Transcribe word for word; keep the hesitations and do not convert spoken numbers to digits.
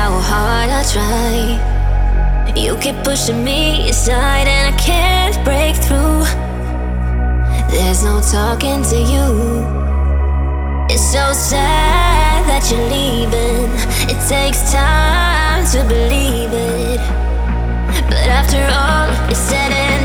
how hard I try. You keep pushing me aside and I can't break through. There's no talking to you. It's so sad that you're leaving. It takes time to believe it, but after all is said and